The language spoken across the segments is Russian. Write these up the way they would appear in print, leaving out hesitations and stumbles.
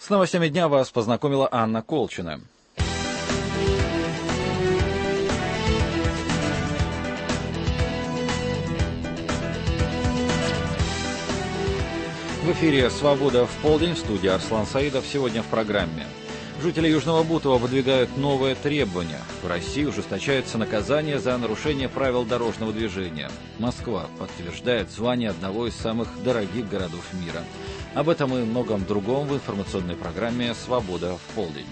С новостями дня вас познакомила Анна Колчина. В эфире «Свобода в полдень», в студии Арслан Саидов. Сегодня в программе. Жители Южного Бутова выдвигают новые требования. В России ужесточается наказание за нарушение правил дорожного движения. Москва подтверждает звание одного из самых дорогих городов мира. Об этом и многом другом в информационной программе «Свобода в полдень».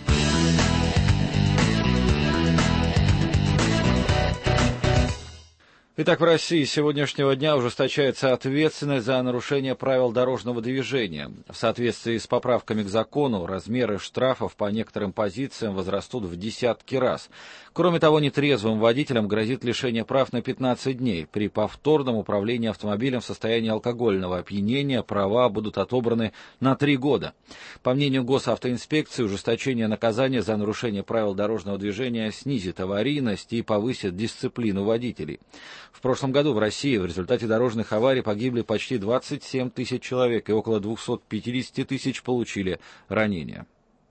Итак, в России с сегодняшнего дня ужесточается ответственность за нарушение правил дорожного движения. В соответствии с поправками к закону, размеры штрафов по некоторым позициям возрастут в десятки раз. Кроме того, нетрезвым водителям грозит лишение прав на 15 дней. При повторном управлении автомобилем в состоянии алкогольного опьянения права будут отобраны на 3 года. По мнению госавтоинспекции, ужесточение наказания за нарушение правил дорожного движения снизит аварийность и повысит дисциплину водителей. В прошлом году в России в результате дорожных аварий погибли почти 27 тысяч человек и около 250 тысяч получили ранения.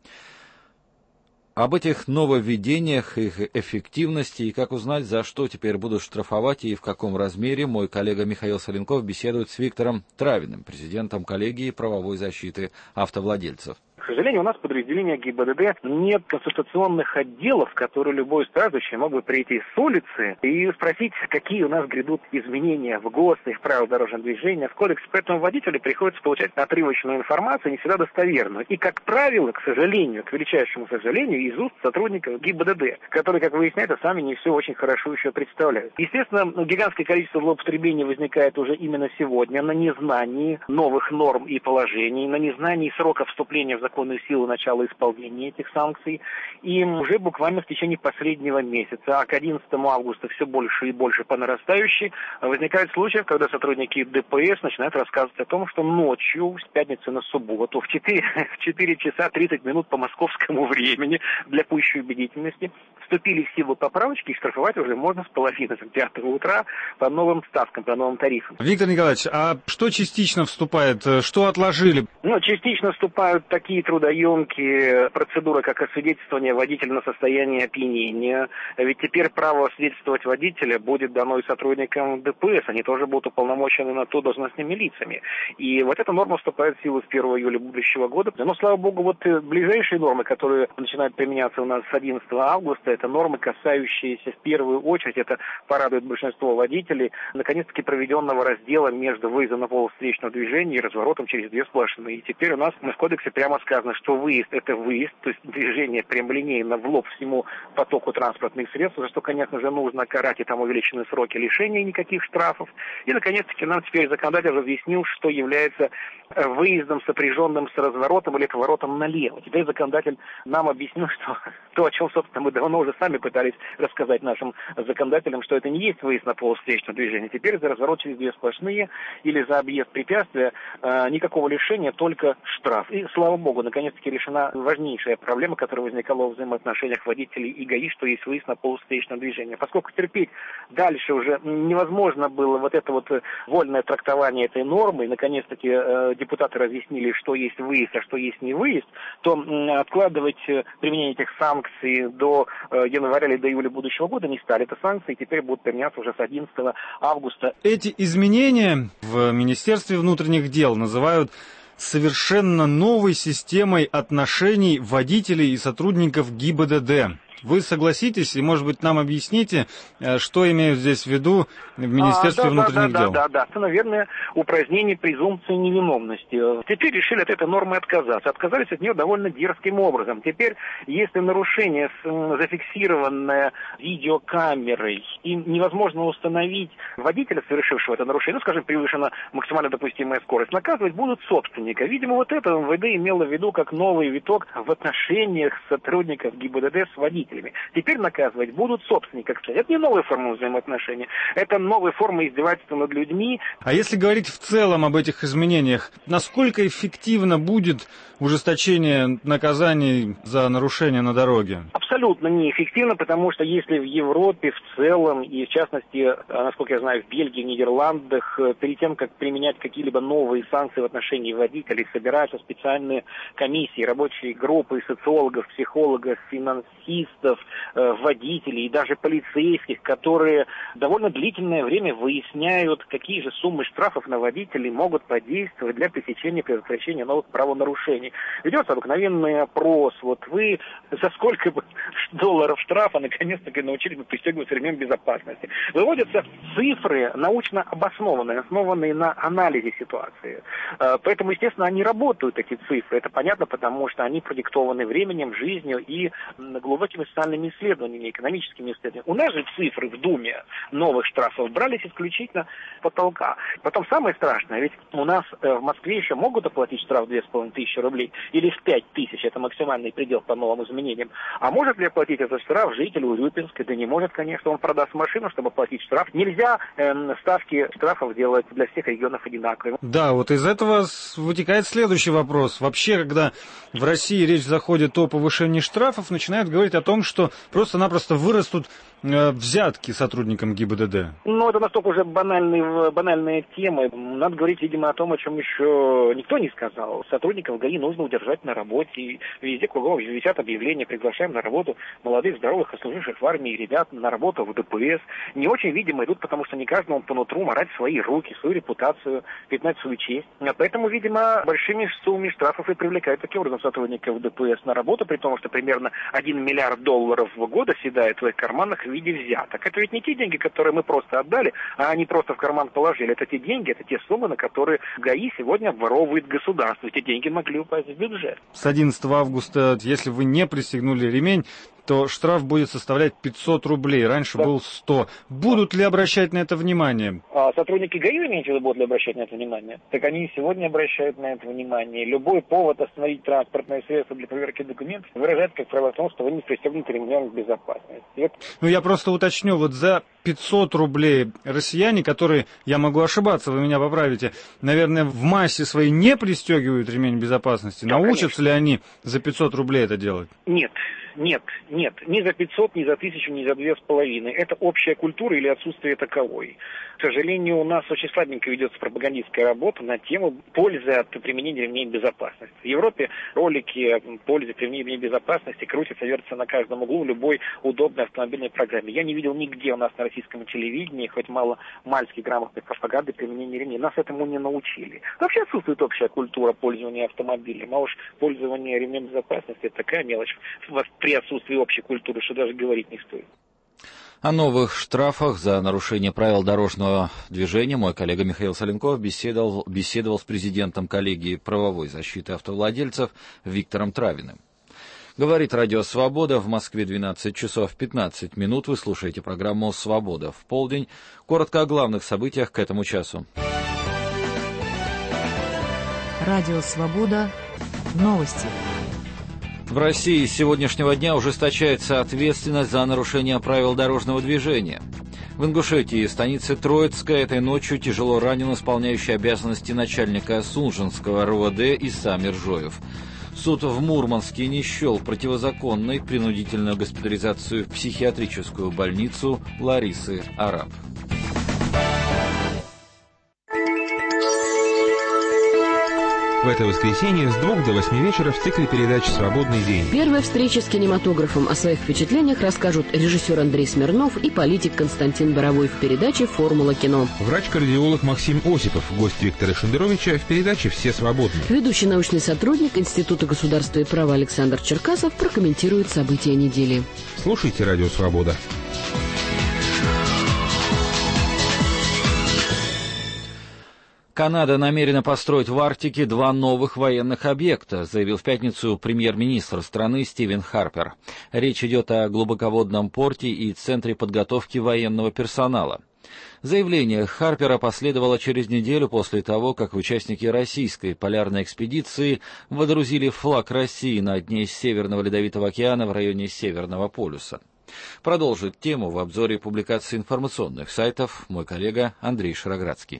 Об этих нововведениях, их эффективности и как узнать, за что теперь будут штрафовать и в каком размере, мой коллега Михаил Соленков беседует с Виктором Травиным, президентом коллегии правовой защиты автовладельцев. К сожалению, у нас в подразделении ГИБДД нет консультационных отделов, в которые любой страждущий мог бы прийти с улицы и спросить, какие у нас грядут изменения в ГОСТ и в правилах дорожного движения, в кодексе. Поэтому водителю приходится получать отрывочную информацию, не всегда достоверную. И, как правило, к сожалению, к величайшему сожалению, из уст сотрудников ГИБДД, которые, как выясняется, сами не все очень хорошо еще представляют. Естественно, гигантское количество злоупотреблений возникает уже именно сегодня на незнании новых норм и положений, на незнании срока вступления в законную силу начала исполнения этих санкций. И уже буквально в течение последнего месяца, а к 11 августа все больше и больше по нарастающей, возникают случаи, когда сотрудники ДПС начинают рассказывать о том, что ночью, с пятницы на субботу, в 4 часа 30 минут по московскому времени, для пущей убедительности, вступили в силу поправочки, и штрафовать уже можно с половины 5 утра по новым ставкам, по новым тарифам. Виктор Николаевич, а что частично вступает? Что отложили? Частично вступают такие трудоемкие процедуры, как освидетельствование водителя на состояние опьянения. Ведь теперь право свидетельствовать водителя будет дано и сотрудникам ДПС. Они тоже будут уполномочены на то должностными лицами. И вот эта норма вступает в силу с 1 июля будущего года. Но, слава богу, вот ближайшие нормы, которые начинают применяться у нас с 11 августа, это нормы, касающиеся в первую очередь, это порадует большинство водителей, наконец-таки проведенного раздела между выездом на полос встречного движения и разворотом через две сплошные. И теперь у нас в кодексе прямо сказано, что выезд – это выезд, то есть движение прямолинейно в лоб всему потоку транспортных средств, за что, конечно же, нужно карать, и там увеличены сроки лишения, никаких штрафов. И, наконец-таки, нам теперь законодатель разъяснил, что является выездом, сопряженным с разворотом или поворотом налево. Теперь законодатель нам объяснил, что то, о чем, собственно, мы давно уже сами пытались рассказать нашим законодателям, что это не есть выезд на полос встречного движения. Теперь за разворот через две сплошные или за объезд препятствия никакого лишения, только штраф. И, слава богу, наконец-таки решена важнейшая проблема, которая возникала в взаимоотношениях водителей и ГАИ, что есть выезд на полос встречного движения. Поскольку терпеть дальше уже невозможно было вот это вот вольное трактование этой нормы, и, наконец-таки, депутаты разъяснили, что есть выезд, а что есть не выезд, то откладывать применение этих санкций до января или до июля будущего года не стали. Это санкции теперь будут применяться уже с 11 августа. Эти изменения в Министерстве внутренних дел называют совершенно новой системой отношений водителей и сотрудников ГИБДД. Вы согласитесь и, может быть, нам объясните, что имеют здесь в виду в Министерстве внутренних дел? Да. Это, наверное, упразднение презумпции невиновности. Теперь решили от этой нормы отказаться. Отказались от нее довольно дерзким образом. Теперь, если нарушение зафиксированное видеокамерой и невозможно установить водителя, совершившего это нарушение, скажем, превышена максимально допустимая скорость, наказывать будут собственника. Видимо, вот это МВД имело в виду как новый виток в отношениях сотрудников ГИБДД с водителем. водителями. Теперь наказывать будут собственников. Это не новая форма взаимоотношений, это новая форма издевательства над людьми. А если говорить в целом об этих изменениях, насколько эффективно будет ужесточение наказаний за нарушения на дороге? Абсолютно неэффективно, потому что если в Европе в целом, и в частности, насколько я знаю, в Бельгии, Нидерландах, перед тем, как применять какие-либо новые санкции в отношении водителей, собираются специальные комиссии, рабочие группы социологов, психологов, финансистов, водителей и даже полицейских, которые довольно длительное время выясняют, какие же суммы штрафов на водителей могут подействовать для пресечения, предотвращения новых правонарушений. Ведется обыкновенный опрос. Вот вы за сколько бы долларов штрафа наконец-таки научились бы пристегивать ремень безопасности. Выводятся цифры научно обоснованные, основанные на анализе ситуации. Поэтому, естественно, они работают, эти цифры. Это понятно, потому что они продиктованы временем, жизнью и глубокими социальными исследованиями, экономическими исследованиями. У нас же цифры в Думе новых штрафов брались исключительно с потолка. Потом самое страшное, ведь у нас в Москве еще могут оплатить штраф 2500 рублей или в 5000, это максимальный предел по новым изменениям. А может ли оплатить этот штраф житель Урюпинска? Да не может, конечно, он продаст машину, чтобы оплатить штраф. Нельзя ставки штрафов делать для всех регионов одинаковыми. Да, вот из этого вытекает следующий вопрос. Вообще, когда в России речь заходит о повышении штрафов, начинают говорить о том, что просто-напросто вырастут взятки сотрудникам ГИБДД. Ну, это настолько уже банальная тема. Надо говорить, видимо, о том, о чем еще никто не сказал. Сотрудников ГАИ нужно удержать на работе. И везде кругом висят объявления, приглашаем на работу молодых, здоровых, отслуживших в армии ребят на работу в ДПС. Не очень, видимо, идут, потому что не каждому по нутру марать свои руки, свою репутацию, пятнать свою честь. Поэтому, видимо, большими суммами штрафов и привлекают таким образом сотрудников ДПС на работу, при том, что примерно $1 миллиард в год оседает в их карманах в виде взяток. Это ведь не те деньги, которые мы просто отдали, а они просто в карман положили. Это те деньги, это те суммы, на которые ГАИ сегодня обворовывает государство. Эти деньги могли упасть в бюджет. С 11 августа, если вы не пристегнули ремень, то штраф будет составлять 500 рублей. Раньше был 100. Будут ли обращать на это внимание? А сотрудники ГАИ, имеете в виду, будут ли обращать на это внимание? Так они и сегодня обращают на это внимание. Любой повод остановить транспортное средство для проверки документов выражает, как правило, в том, что вы не пристегнуты ремнем безопасности. Ну, я просто уточню, вот за 500 рублей россияне, которые, я могу ошибаться, вы меня поправите, наверное, в массе своей не пристегивают ремень безопасности. Да, научатся ли они за 500 рублей это делать? Нет. Ни за 500, ни за 1000, ни за 2500. Это общая культура или отсутствие таковой. К сожалению, у нас очень слабенько ведется пропагандистская работа на тему пользы от применения ремней безопасности. В Европе ролики о пользе применения ремней безопасности крутятся, вертятся на каждом углу в любой удобной автомобильной программе. Я не видел нигде у нас на российском телевидении, хоть мало-мальски грамотной пропаганды применения ремней. Нас этому не научили. Вообще отсутствует общая культура пользования автомобилем. А уж пользование ремнем безопасности — это такая мелочь при отсутствии общей культуры, что даже говорить не стоит. О новых штрафах за нарушение правил дорожного движения мой коллега Михаил Соленков беседовал с президентом коллегии правовой защиты автовладельцев Виктором Травиным. Говорит Радио Свобода, в Москве 12 часов 15 минут. Вы слушаете программу «Свобода в полдень». Коротко о главных событиях к этому часу. Радио Свобода. Новости. В России с сегодняшнего дня ужесточается ответственность за нарушение правил дорожного движения. В Ингушетии, станице Троицкая, этой ночью тяжело ранен исполняющий обязанности начальника Сунжинского РУВД Иса Миржоев. Суд в Мурманске не счел противозаконной принудительную госпитализацию в психиатрическую больницу Ларисы Араб. В это воскресенье с 2 до 8 вечера в цикле передач «Свободный день». Первая встреча с кинематографом. О своих впечатлениях расскажут режиссер Андрей Смирнов и политик Константин Боровой в передаче «Формула кино». Врач-кардиолог Максим Осипов, гость Виктора Шендеровича в передаче «Все свободны». Ведущий научный сотрудник Института государства и права Александр Черкасов прокомментирует события недели. Слушайте «Радио Свобода». Канада намерена построить в Арктике 2 новых военных объекта, заявил в пятницу премьер-министр страны Стивен Харпер. Речь идет о глубоководном порте и центре подготовки военного персонала. Заявление Харпера последовало через неделю после того, как участники российской полярной экспедиции водрузили флаг России на дне Северного Ледовитого океана в районе Северного полюса. Продолжит тему в обзоре публикаций информационных сайтов мой коллега Андрей Шароградский.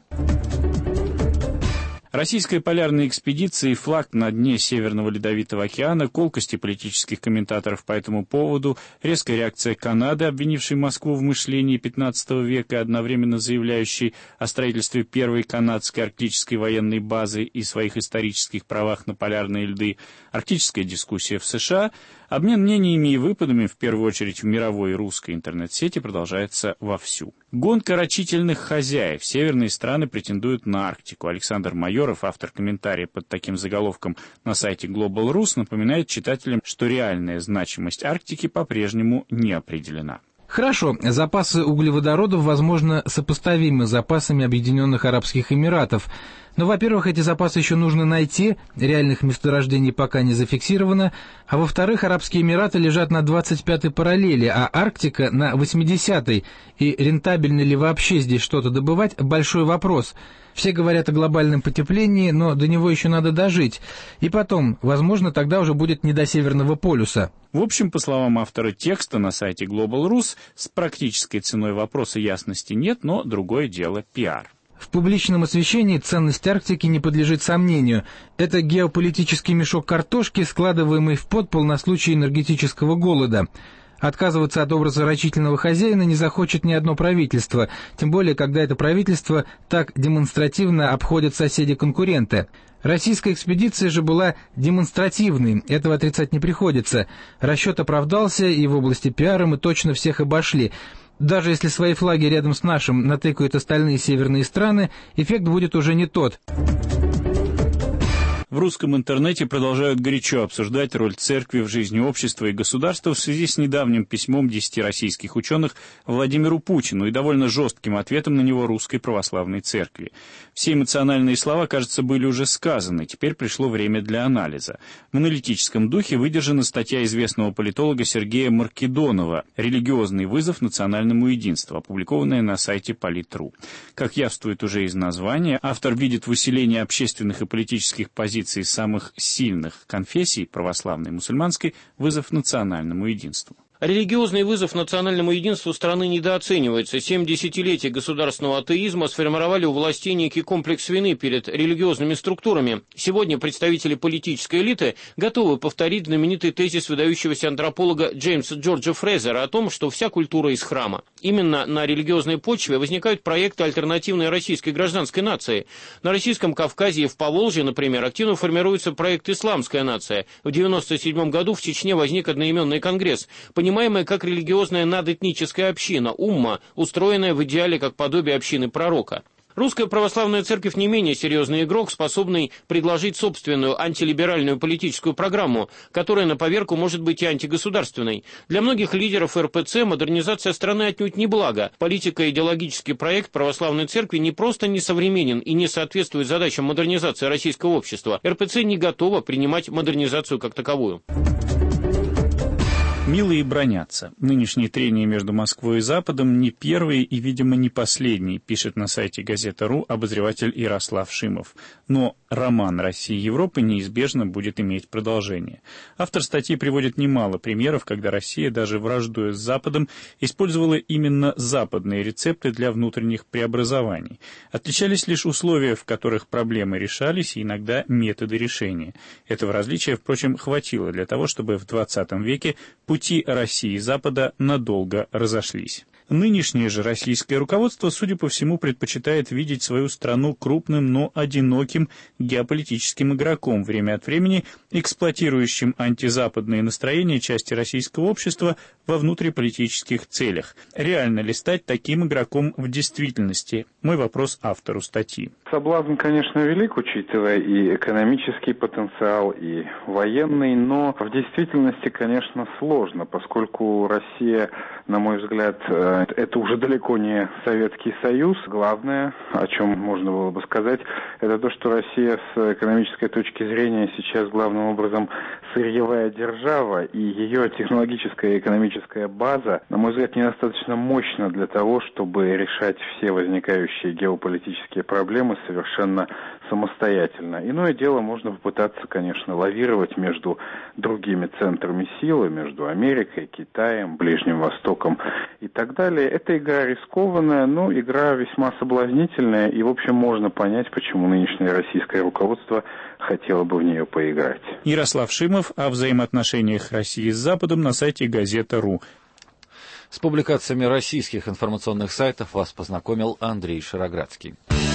Российская полярная экспедиция и флаг на дне Северного Ледовитого океана, колкости политических комментаторов по этому поводу, резкая реакция Канады, обвинившей Москву в мышлении XV века и одновременно заявляющей о строительстве первой канадской арктической военной базы и своих исторических правах на полярные льды, арктическая дискуссия в США, обмен мнениями и выпадами, в первую очередь в мировой и русской интернет-сети, продолжается вовсю. Гонка рачительных хозяев. Северные страны претендуют на Арктику. Александр Майоров, автор комментария под таким заголовком на сайте Global Rus, напоминает читателям, что реальная значимость Арктики по-прежнему не определена. Хорошо, запасы углеводородов, возможно, сопоставимы с запасами Объединенных Арабских Эмиратов. Но, во-первых, эти запасы еще нужно найти, реальных месторождений пока не зафиксировано, а во-вторых, Арабские Эмираты лежат на 25-й параллели, а Арктика на 80-й, и рентабельно ли вообще здесь что-то добывать – большой вопрос. Все говорят о глобальном потеплении, но до него еще надо дожить. И потом, возможно, тогда уже будет не до Северного полюса. В общем, по словам автора текста на сайте Global Rus, с практической ценой вопроса ясности нет, но другое дело – пиар. В публичном освещении ценность Арктики не подлежит сомнению. Это геополитический мешок картошки, складываемый в подпол на случай энергетического голода. Отказываться от образа рачительного хозяина не захочет ни одно правительство, тем более, когда это правительство так демонстративно обходят соседи-конкуренты. Российская экспедиция же была демонстративной, этого отрицать не приходится. Расчет оправдался, и в области пиара мы точно всех обошли. Даже если свои флаги рядом с нашим натыкают остальные северные страны, эффект будет уже не тот. В русском интернете продолжают горячо обсуждать роль церкви в жизни общества и государства в связи с недавним письмом 10 российских ученых Владимиру Путину и довольно жестким ответом на него Русской Православной Церкви. Все эмоциональные слова, кажется, были уже сказаны, теперь пришло время для анализа. В аналитическом духе выдержана статья известного политолога Сергея Маркедонова «Религиозный вызов национальному единству», опубликованная на сайте Полит.ру. Как явствует уже из названия, автор видит в усилении общественных и политических позиций самых сильных конфессий, православной и мусульманской, вызов национальному единству. Религиозный вызов национальному единству страны недооценивается. 7 десятилетий государственного атеизма сформировали у властей некий комплекс вины перед религиозными структурами. Сегодня представители политической элиты готовы повторить знаменитый тезис выдающегося антрополога Джеймса Джорджа Фрейзера о том, что вся культура из храма. Именно на религиозной почве возникают проекты альтернативной российской гражданской нации. На Российском Кавказе и в Поволжье, например, активно формируется проект «Исламская нация». В 1997 году в Чечне возник одноименный конгресс, понимаемая как религиозная надэтническая община, умма, устроенная в идеале как подобие общины пророка. Русская православная церковь не менее серьезный игрок, способный предложить собственную антилиберальную политическую программу, которая на поверку может быть и антигосударственной. Для многих лидеров РПЦ модернизация страны отнюдь не благо. Политико-идеологический проект православной церкви не просто несовременен и не соответствует задачам модернизации российского общества. РПЦ не готова принимать модернизацию как таковую. Милые бронятся. Нынешние трения между Москвой и Западом не первые и, видимо, не последние, пишет на сайте Газета.ру обозреватель Ярослав Шимов. Но роман России и Европы неизбежно будет иметь продолжение. Автор статьи приводит немало примеров, когда Россия, даже враждуя с Западом, использовала именно западные рецепты для внутренних преобразований. Отличались лишь условия, в которых проблемы решались, и иногда методы решения. Этого различия, впрочем, хватило для того, чтобы в XX веке пути России и Запада надолго разошлись. Нынешнее же российское руководство, судя по всему, предпочитает видеть свою страну крупным, но одиноким геополитическим игроком, время от времени эксплуатирующим антизападные настроения части российского общества во внутриполитических целях. Реально ли стать таким игроком в действительности? Мой вопрос автору статьи. Соблазн, конечно, велик, учитывая и экономический потенциал, и военный, но в действительности, конечно, сложно, поскольку Россия, на мой взгляд, это уже далеко не Советский Союз. Главное, о чем можно было бы сказать, это то, что Россия с экономической точки зрения сейчас главным образом сырьевая держава, и ее технологическая и экономическая база, на мой взгляд, недостаточно мощна для того, чтобы решать все возникающие геополитические проблемы совершенно самостоятельно. Иное дело, можно попытаться, конечно, лавировать между другими центрами силы, между Америкой, Китаем, Ближним Востоком и так далее. Эта игра рискованная, но игра весьма соблазнительная, и, в общем, можно понять, почему нынешнее российское руководство хотело бы в нее поиграть. Ярослав Шимов о взаимоотношениях России с Западом на сайте Газета.ру. С публикациями российских информационных сайтов вас познакомил Андрей Широградский.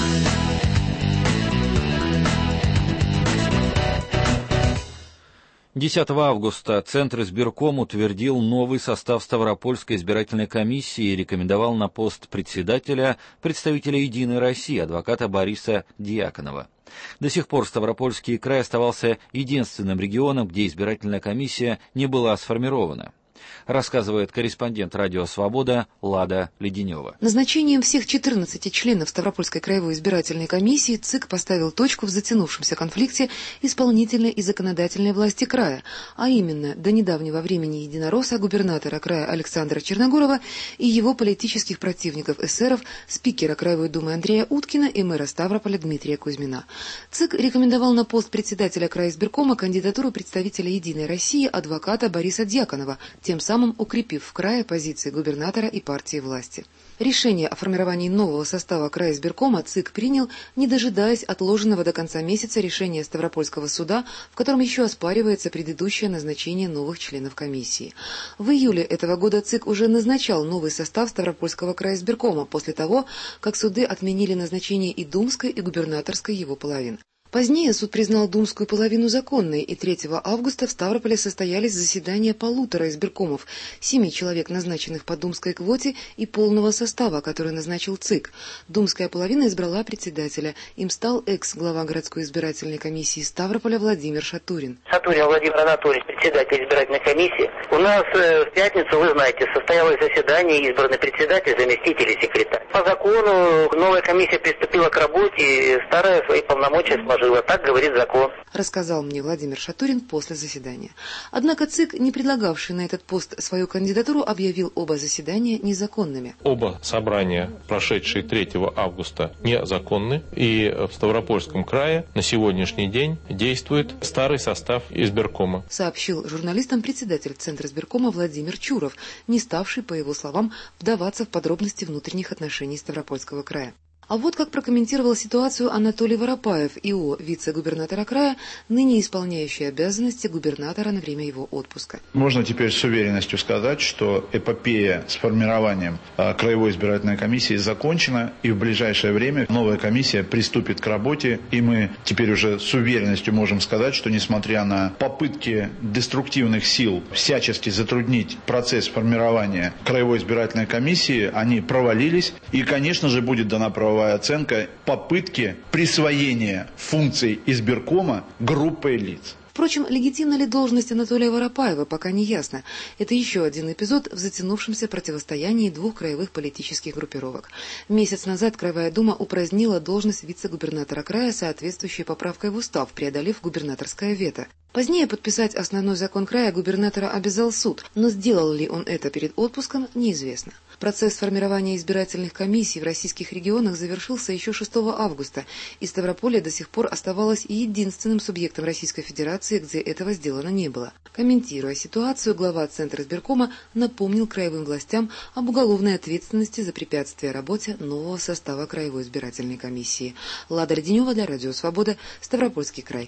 10 августа Центр избирком утвердил новый состав Ставропольской избирательной комиссии и рекомендовал на пост председателя представителя «Единой России» адвоката Бориса Дьяконова. До сих пор Ставропольский край оставался единственным регионом, где избирательная комиссия не была сформирована. Рассказывает корреспондент «Радио Свобода» Лада Леденева. Назначением всех 14 членов Ставропольской краевой избирательной комиссии ЦИК поставил точку в затянувшемся конфликте исполнительной и законодательной власти края, а именно до недавнего времени единоросса губернатора края Александра Черногорова и его политических противников эсеров, спикера Краевой думы Андрея Уткина и мэра Ставрополя Дмитрия Кузьмина. ЦИК рекомендовал на пост председателя краизбиркома кандидатуру представителя «Единой России» адвоката Бориса Дьяконова, тем самым укрепив в крае позиции губернатора и партии власти. Решение о формировании нового состава краизбиркома ЦИК принял, не дожидаясь отложенного до конца месяца решения Ставропольского суда, в котором еще оспаривается предыдущее назначение новых членов комиссии. В июле этого года ЦИК уже назначал новый состав Ставропольского краизбиркома после того, как суды отменили назначение и думской, и губернаторской его половин. Позднее суд признал думскую половину законной, и 3 августа в Ставрополе состоялись заседания полутора избиркомов, 7 человек, назначенных по думской квоте, и полного состава, который назначил ЦИК. Думская половина избрала председателя. Им стал экс-глава городской избирательной комиссии Ставрополя Владимир Шатурин. Шатурин Владимир Анатольевич, председатель избирательной комиссии. У нас в пятницу, вы знаете, состоялось заседание, избранный председатель, заместитель и секретарь. По закону новая комиссия приступила к работе, старая свои полномочия сложила. Так говорит закон. Рассказал мне Владимир Шатурин после заседания. Однако ЦИК, не предлагавший на этот пост свою кандидатуру, объявил оба заседания незаконными. Оба собрания, прошедшие 3 августа, незаконны. И в Ставропольском крае на сегодняшний день действует старый состав избиркома. Сообщил журналистам председатель Центра избиркома Владимир Чуров, не ставший, по его словам, вдаваться в подробности внутренних отношений Ставропольского края. А вот как прокомментировал ситуацию Анатолий Воропаев, ИО вице-губернатора края, ныне исполняющий обязанности губернатора на время его отпуска. Можно теперь с уверенностью сказать, что эпопея с формированием краевой избирательной комиссии закончена, и в ближайшее время новая комиссия приступит к работе, и мы теперь уже с уверенностью можем сказать, что несмотря на попытки деструктивных сил всячески затруднить процесс формирования краевой избирательной комиссии, они провалились, и, конечно же, будет дана правовая оценка попытки присвоения функций избиркома группой лиц. Впрочем, легитимна ли должность Анатолия Воропаева, пока не ясно. Это еще один эпизод в затянувшемся противостоянии двух краевых политических группировок. Месяц назад Краевая дума упразднила должность вице-губернатора края, соответствующей поправкой в устав, преодолев губернаторское вето. Позднее подписать основной закон края губернатора обязал суд, но сделал ли он это перед отпуском, неизвестно. Процесс формирования избирательных комиссий в российских регионах завершился еще 6 августа, и Ставрополье до сих пор оставалось единственным субъектом Российской Федерации, где этого сделано не было. Комментируя ситуацию, глава Центра избиркома напомнил краевым властям об уголовной ответственности за препятствие работе нового состава Краевой избирательной комиссии. Лада Леденева для Радио Свобода, Ставропольский край.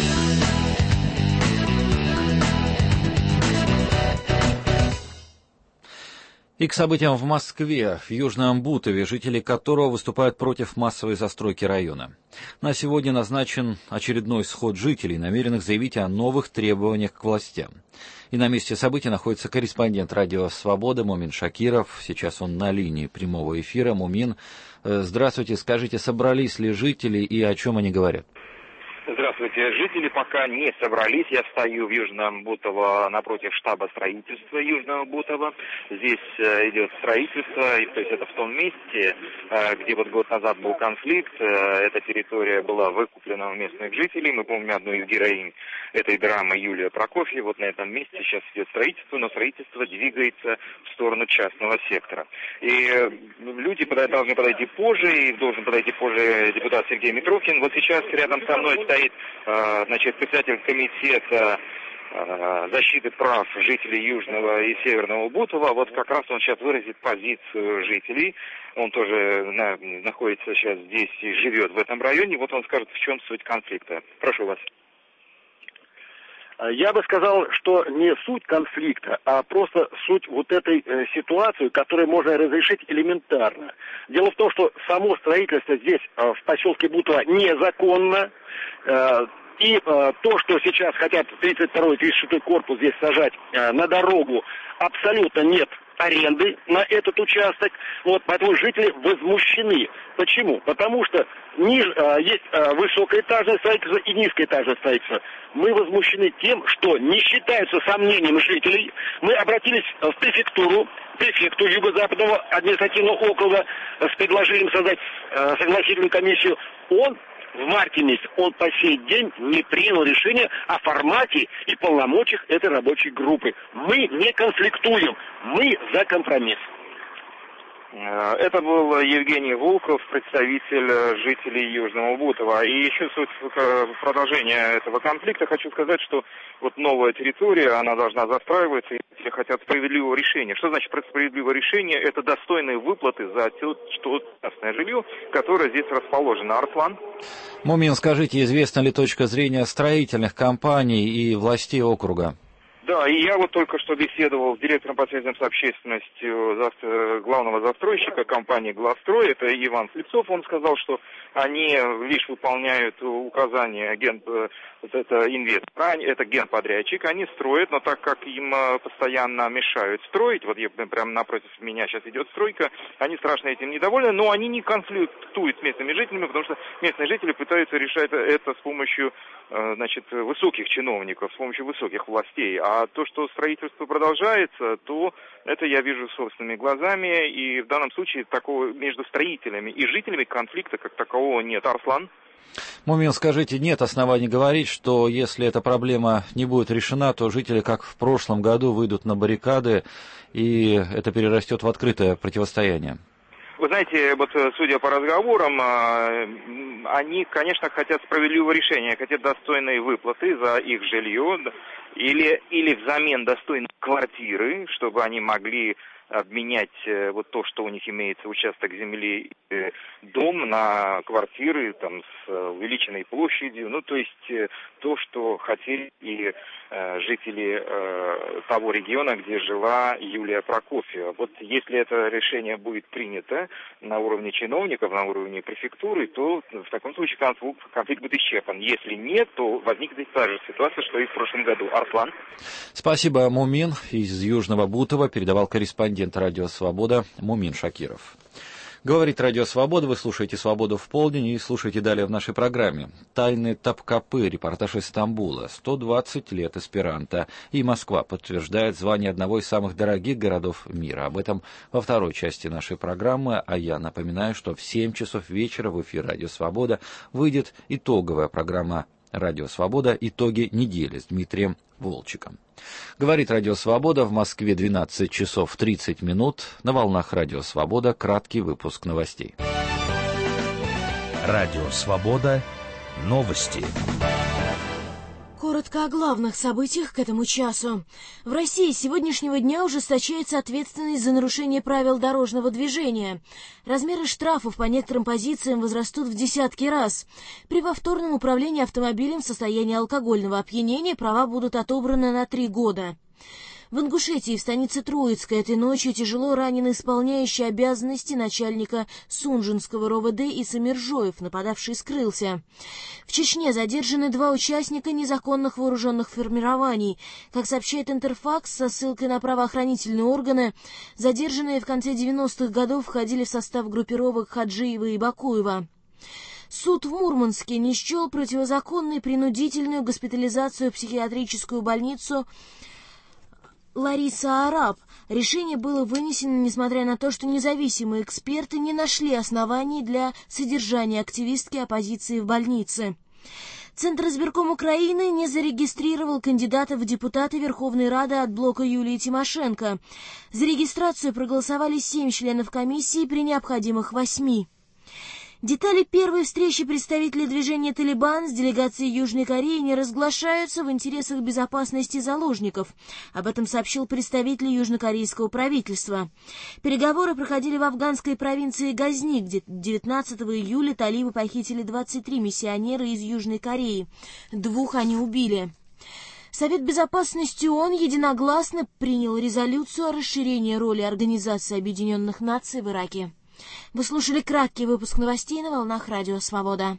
И к событиям в Москве, в Южном Бутове, жители которого выступают против массовой застройки района. На сегодня назначен очередной сход жителей, намеренных заявить о новых требованиях к властям. И на месте событий находится корреспондент Радио Свобода Мумин Шакиров. Сейчас он на линии прямого эфира. Мумин, здравствуйте. Скажите, собрались ли жители и о чем они говорят? Здравствуйте. Здравствуйте. Жители пока не собрались. Я стою в Южном Бутово напротив штаба строительства Южного Бутова. Здесь идет строительство, то есть это в том месте, где вот год назад был конфликт. Эта территория была выкуплена у местных жителей. Мы помним одну из героинь этой драмы, Юлия Прокофьева. Вот на этом месте сейчас идет строительство, но строительство двигается в сторону частного сектора. И люди должны подойти позже, и должен подойти позже депутат Сергей Митрохин. Вот сейчас рядом со мной стоит председатель комитета защиты прав жителей Южного и Северного Бутова. Вот как раз он сейчас выразит позицию жителей. Он тоже находится сейчас здесь и живет в этом районе. Вот он скажет, в чем суть конфликта. Прошу вас. Я бы сказал, что не суть конфликта, а просто суть вот этой ситуации, которую можно разрешить элементарно. Дело в том, что само строительство здесь, в поселке Бутово, незаконно. И то, что сейчас хотят 32-й, 36-й корпус здесь сажать на дорогу, абсолютно нет аренды на этот участок. Вот, поэтому жители возмущены. Почему? Потому что есть высокоэтажное строительство и низкоэтажное строительство. Мы возмущены тем, что не считаются сомнением жителей. Мы обратились в префекту Юго-Западного административного округа с предложением создать согласительную комиссию. В марте месяце он по сей день не принял решение о формате и полномочиях этой рабочей группы. Мы не конфликтуем, мы за компромисс. Это был Евгений Волков, представитель жителей Южного Бутова. И еще суть продолжения этого конфликта. Хочу сказать, что вот новая территория, она должна застраиваться, и хотят справедливого решения. Что значит справедливое решение? Это достойные выплаты за то частное жилье, которое здесь расположено. Арслан? Мумин, скажите, известна ли точка зрения строительных компаний и властей округа? Да, и я вот только что беседовал с директором по связям с общественностью главного застройщика компании «Главстрой», это Иван Слепцов. Он сказал, что они лишь выполняют указания это инвестора, это генподрядчик, они строят, но так как им постоянно мешают строить, вот прямо напротив меня сейчас идет стройка, они страшно этим недовольны, но они не конфликтуют с местными жителями, потому что местные жители пытаются решать это с помощью высоких чиновников, с помощью высоких властей. А то, что строительство продолжается, то это я вижу собственными глазами, и в данном случае такого между строителями и жителями конфликта как такового нет. Арслан? Мумин, скажите, нет оснований говорить, что если эта проблема не будет решена, то жители, как в прошлом году, выйдут на баррикады, и это перерастет в открытое противостояние? Вы знаете, вот судя по разговорам, они, конечно, хотят справедливого решения, хотят достойные выплаты за их жилье или взамен достойной квартиры, чтобы они могли обменять вот то, что у них имеется, участок земли, дом на квартиры там с увеличенной площадью, то есть то, что хотели и жители того региона, где жила Юлия Прокофьева. Вот если это решение будет принято на уровне чиновников, на уровне префектуры, то в таком случае конфликт будет исчерпан. Если нет, то возникнет та же ситуация, что и в прошлом году. Арслан? Спасибо, Мумин. Из Южного Бутова передавал корреспондент «Радио Свобода» Мумин Шакиров. Говорит «Радио Свобода», вы слушаете «Свободу в полдень» и слушаете далее в нашей программе. «Тайны Топкапы», репортаж из Стамбула, 120 лет эсперанто. И Москва подтверждает звание одного из самых дорогих городов мира. Об этом во второй части нашей программы, а я напоминаю, что в 7 часов вечера в эфир «Радио Свобода» выйдет итоговая программа «Радио Свобода. Итоги недели» с Дмитрием Волчиком. Говорит «Радио Свобода», в Москве 12 часов 30 минут. На волнах «Радио Свобода» краткий выпуск новостей. «Радио Свобода». Новости. Коротко о главных событиях к этому часу. В России с сегодняшнего дня ужесточается ответственность за нарушение правил дорожного движения. Размеры штрафов по некоторым позициям возрастут в десятки раз. При повторном управлении автомобилем в состоянии алкогольного опьянения права будут отобраны на 3 года. В Ингушетии, в станице Троицкой, этой ночью тяжело ранен исполняющий обязанности начальника Сунжинского РОВД Иса Миржоев, нападавший скрылся. В Чечне задержаны 2 участника незаконных вооруженных формирований. Как сообщает Интерфакс со ссылкой на правоохранительные органы, задержанные в конце 90-х годов входили в состав группировок Хаджиева и Бакуева. Суд в Мурманске не счел противозаконной принудительную госпитализацию в психиатрическую больницу Лариса Араб. Решение было вынесено, несмотря на то, что независимые эксперты не нашли оснований для содержания активистки оппозиции в больнице. Центр избирком Украины не зарегистрировал кандидата в депутаты Верховной Рады от блока Юлии Тимошенко. За регистрацию проголосовали 7 членов комиссии при необходимых 8. Детали первой встречи представителей движения «Талибан» с делегацией Южной Кореи не разглашаются в интересах безопасности заложников. Об этом сообщил представитель южнокорейского правительства. Переговоры проходили в афганской провинции Газни, где 19 июля талибы похитили 23 миссионера из Южной Кореи. 2 они убили. Совет безопасности ООН единогласно принял резолюцию о расширении роли Организации Объединенных Наций в Ираке. Вы слушали краткий выпуск новостей на волнах Радио Свобода.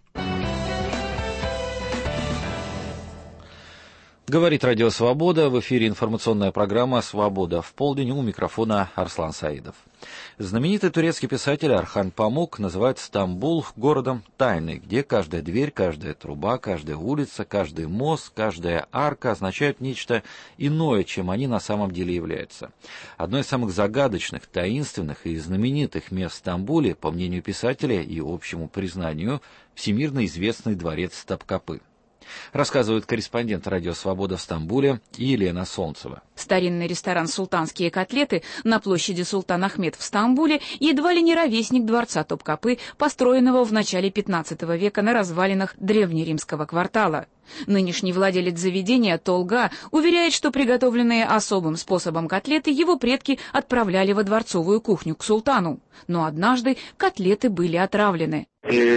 Говорит Радио Свобода. В эфире информационная программа «Свобода в полдень». У микрофона Арслан Саидов. Знаменитый турецкий писатель Орхан Памук называет Стамбул городом тайны, где каждая дверь, каждая труба, каждая улица, каждый мост, каждая арка означают нечто иное, чем они на самом деле являются. Одно из самых загадочных, таинственных и знаменитых мест в Стамбуле, по мнению писателя и общему признанию, всемирно известный дворец Топкапы. Рассказывает корреспондент Радио Свобода в Стамбуле Елена Солнцева. Старинный ресторан «Султанские котлеты» на площади Султан Ахмед в Стамбуле едва ли не ровесник дворца Топкапы, построенного в начале XV века на развалинах древнеримского квартала. Нынешний владелец заведения Толга уверяет, что приготовленные особым способом котлеты его предки отправляли во дворцовую кухню к султану. Но однажды котлеты были отравлены.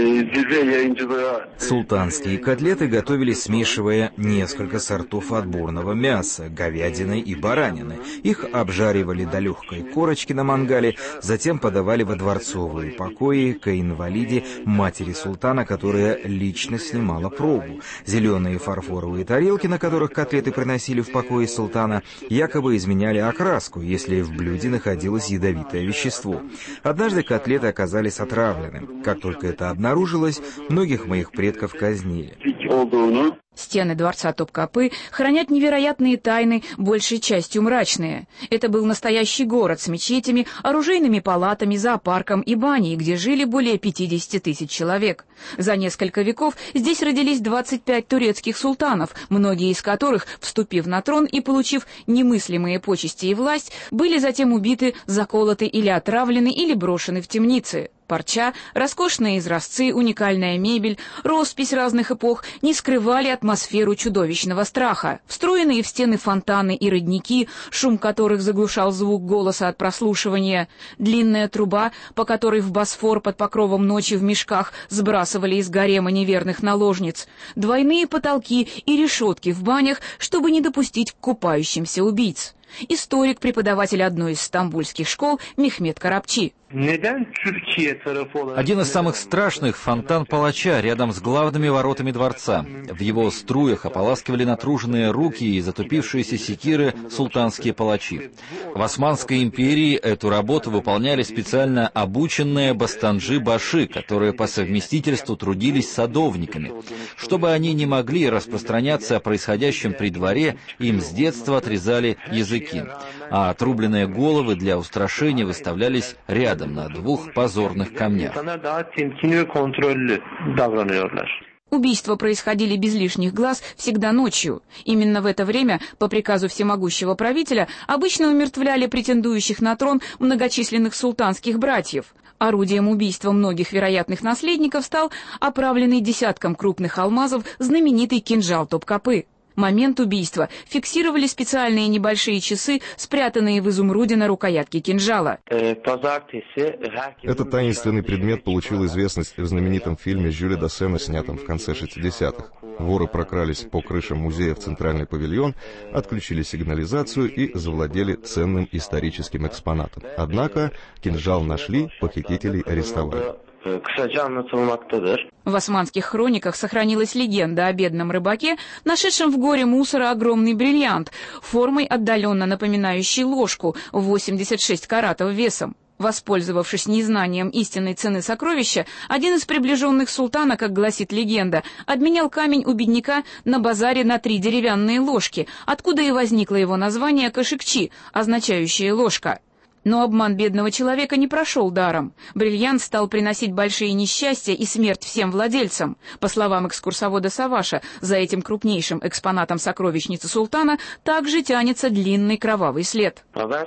Султанские котлеты готовились, смешивая несколько сортов отборного мяса, говядины и баранины. Их обжаривали до легкой корочки на мангале, затем подавали во дворцовые покои к инвалиде матери султана, которая лично снимала пробу. Зеленые фарфоровые тарелки, на которых котлеты приносили в покои султана, якобы изменяли окраску, если в блюде находилось ядовитое вещество. Однажды котлеты оказались отравлены. Как только это обнаружилось, многих моих предков казнили. Стены дворца Топкапы хранят невероятные тайны, большей частью мрачные. Это был настоящий город с мечетями, оружейными палатами, зоопарком и баней, где жили более 50 тысяч человек. За несколько веков здесь родились 25 турецких султанов, многие из которых, вступив на трон и получив немыслимые почести и власть, были затем убиты, заколоты или отравлены, или брошены в темницы. Парча, роскошные изразцы, уникальная мебель, роспись разных эпох не скрывали атмосферу чудовищного страха. Встроенные в стены фонтаны и родники, шум которых заглушал звук голоса от прослушивания, длинная труба, по которой в Босфор под покровом ночи в мешках сбрасывали из гарема неверных наложниц, двойные потолки и решетки в банях, чтобы не допустить к купающимся убийц. Историк, преподаватель одной из стамбульских школ Мехмет Карапчи. Один из самых страшных — фонтан палача рядом с главными воротами дворца. В его струях ополаскивали натруженные руки и затупившиеся секиры султанские палачи. В Османской империи эту работу выполняли специально обученные бастанджи-баши, которые по совместительству трудились садовниками. Чтобы они не могли распространяться о происходящем при дворе, им с детства отрезали языки, а отрубленные головы для устрашения выставлялись рядом на 2 позорных камнях. Убийства происходили без лишних глаз всегда ночью. Именно в это время, по приказу всемогущего правителя, обычно умертвляли претендующих на трон многочисленных султанских братьев. Орудием убийства многих вероятных наследников стал оправленный десятком крупных алмазов знаменитый кинжал Топкапы. Момент убийства фиксировали специальные небольшие часы, спрятанные в изумруде на рукоятке кинжала. Этот таинственный предмет получил известность в знаменитом фильме Жюля Дассена, снятом в конце 60-х. Воры прокрались по крышам музея в центральный павильон, отключили сигнализацию и завладели ценным историческим экспонатом. Однако кинжал нашли, похитителей арестовали. В османских хрониках сохранилась легенда о бедном рыбаке, нашедшем в горе мусора огромный бриллиант, формой отдаленно напоминающий ложку в 86 каратов весом. Воспользовавшись незнанием истинной цены сокровища, один из приближенных султана, как гласит легенда, обменял камень у бедняка на базаре на 3 деревянные ложки, откуда и возникло его название «кашикчи», означающее «ложка». Но обман бедного человека не прошел даром. Бриллиант стал приносить большие несчастья и смерть всем владельцам. По словам экскурсовода Саваша, за этим крупнейшим экспонатом сокровищницы султана также тянется длинный кровавый след.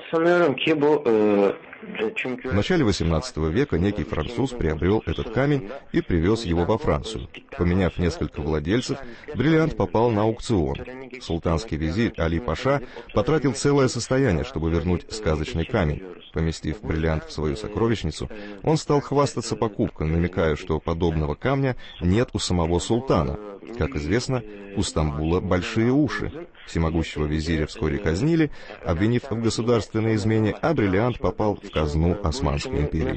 В начале XVIII века некий француз приобрел этот камень и привез его во Францию. Поменяв несколько владельцев, бриллиант попал на аукцион. Султанский визирь Али-Паша потратил целое состояние, чтобы вернуть сказочный камень. Поместив бриллиант в свою сокровищницу, он стал хвастаться покупкой, намекая, что подобного камня нет у самого султана. Как известно, у Стамбула большие уши. Всемогущего визиря вскоре казнили, обвинив в государственной измене, а бриллиант попал в казну Османской империи.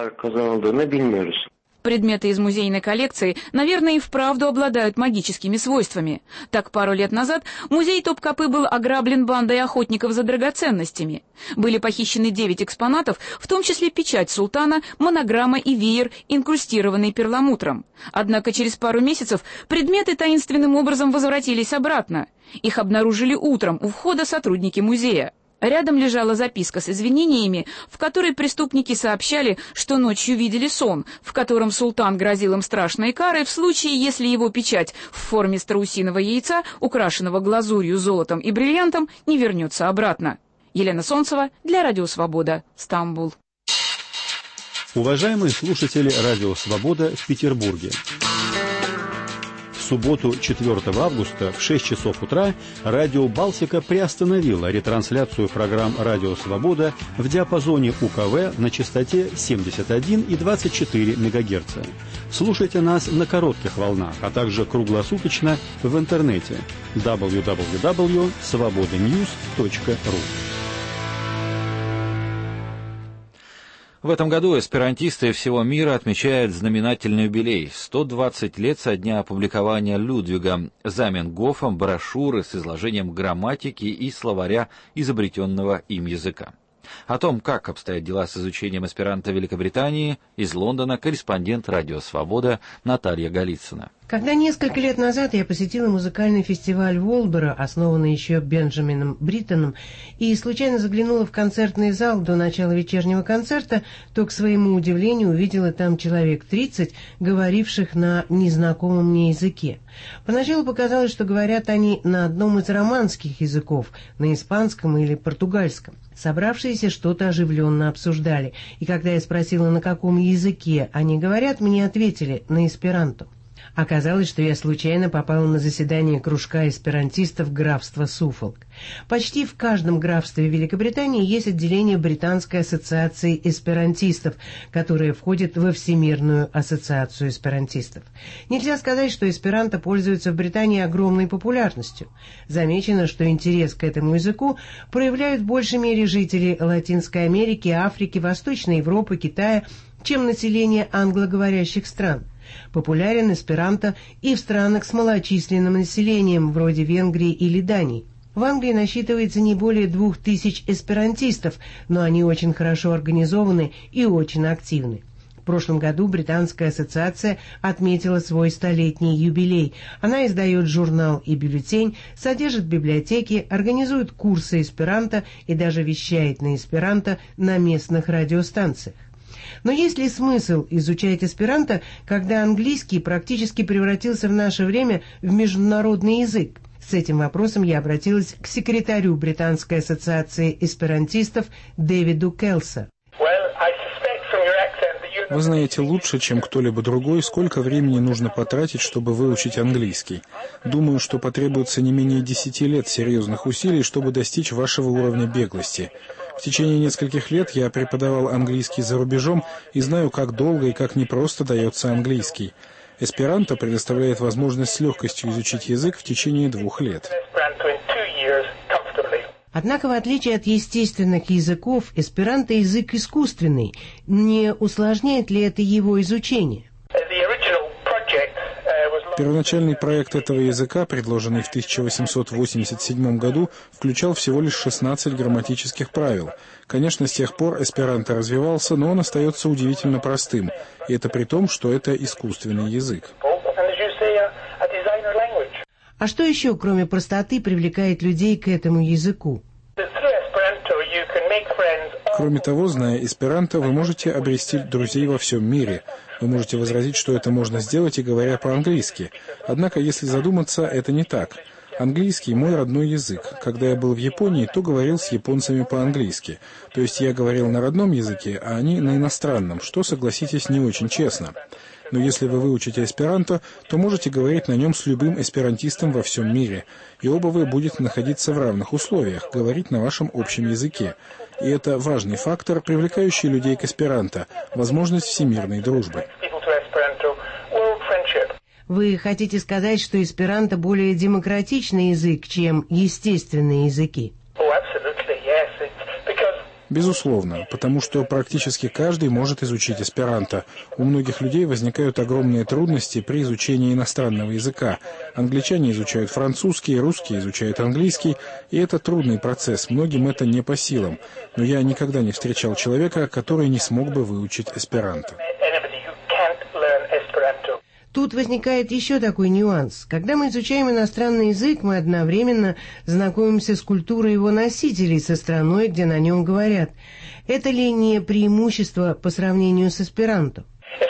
Предметы из музейной коллекции, наверное, и вправду обладают магическими свойствами. Так, пару лет назад музей Топкапы был ограблен бандой охотников за драгоценностями. Были похищены 9 экспонатов, в том числе печать султана, монограмма и веер, инкрустированный перламутром. Однако через пару месяцев предметы таинственным образом возвратились обратно. Их обнаружили утром у входа сотрудники музея. Рядом лежала записка с извинениями, в которой преступники сообщали, что ночью видели сон, в котором султан грозил им страшной карой в случае, если его печать в форме страусиного яйца, украшенного глазурью, золотом и бриллиантом, не вернется обратно. Елена Солнцева для Радио Свобода, Стамбул. Уважаемые слушатели Радио Свобода в Петербурге. В субботу 4 августа в 6 часов утра радио «Балтика» приостановило ретрансляцию программ «Радио Свобода» в диапазоне УКВ на частоте 71 и 24 МГц. Слушайте нас на коротких волнах, а также круглосуточно в интернете www.svobodanews.ru. В этом году эсперантисты всего мира отмечают знаменательный юбилей – 120 лет со дня опубликования Людвига Заменгофом брошюры с изложением грамматики и словаря изобретенного им языка. О том, как обстоят дела с изучением эсперанто в Великобритании, из Лондона корреспондент «Радио Свобода» Наталья Голицына. Когда несколько лет назад я посетила музыкальный фестиваль Волборо, основанный еще Бенджамином Бриттоном, и случайно заглянула в концертный зал до начала вечернего концерта, то, к своему удивлению, увидела там человек 30, говоривших на незнакомом мне языке. Поначалу показалось, что говорят они на одном из романских языков, на испанском или португальском. Собравшиеся что-то оживленно обсуждали, и когда я спросила, на каком языке они говорят, мне ответили на эсперанто. Оказалось, что я случайно попала на заседание кружка эсперантистов графства Суффолк. Почти в каждом графстве Великобритании есть отделение Британской ассоциации эсперантистов, которое входит во Всемирную ассоциацию эсперантистов. Нельзя сказать, что эсперанто пользуется в Британии огромной популярностью. Замечено, что интерес к этому языку проявляют в большей мере жители Латинской Америки, Африки, Восточной Европы, Китая, чем население англоговорящих стран. Популярен эсперанто и в странах с малочисленным населением, вроде Венгрии или Дании. В Англии насчитывается не более 2000 эсперантистов, но они очень хорошо организованы и очень активны. В прошлом году Британская ассоциация отметила свой 100-летний юбилей. Она издает журнал и бюллетень, содержит библиотеки, организует курсы эсперанто и даже вещает на эсперанто на местных радиостанциях. Но есть ли смысл изучать эсперанто, когда английский практически превратился в наше время в международный язык? С этим вопросом я обратилась к секретарю Британской ассоциации эсперантистов Дэвиду Келсо. Вы знаете лучше, чем кто-либо другой, сколько времени нужно потратить, чтобы выучить английский. Думаю, что потребуется не менее 10 лет серьезных усилий, чтобы достичь вашего уровня беглости. В течение нескольких лет я преподавал английский за рубежом и знаю, как долго и как непросто дается английский. Эсперанто предоставляет возможность с легкостью изучить язык в течение 2 лет. Однако, в отличие от естественных языков, эсперанто язык искусственный. Не усложняет ли это его изучение? Первоначальный проект этого языка, предложенный в 1887 году, включал всего лишь 16 грамматических правил. Конечно, с тех пор эсперанто развивался, но он остается удивительно простым. И это при том, что это искусственный язык. А что еще, кроме простоты, привлекает людей к этому языку? Кроме того, зная эсперанто, вы можете обрести друзей во всем мире. Вы можете возразить, что это можно сделать и говоря по-английски. Однако, если задуматься, это не так. Английский – мой родной язык. Когда я был в Японии, то говорил с японцами по-английски. То есть я говорил на родном языке, а они на иностранном, что, согласитесь, не очень честно. Но если вы выучите эсперанто, то можете говорить на нем с любым эсперантистом во всем мире. И оба вы будете находиться в равных условиях, говорить на вашем общем языке. И это важный фактор, привлекающий людей к эсперанто, возможность всемирной дружбы. Вы хотите сказать, что эсперанто более демократичный язык, чем естественные языки? Безусловно, потому что практически каждый может изучить эсперанто. У многих людей возникают огромные трудности при изучении иностранного языка. Англичане изучают французский, русские изучают английский, и это трудный процесс, многим это не по силам. Но я никогда не встречал человека, который не смог бы выучить эсперанто. Тут возникает еще такой нюанс. Когда мы изучаем иностранный язык, мы одновременно знакомимся с культурой его носителей, со страной, где на нем говорят. Это ли не преимущество по сравнению с эсперанто?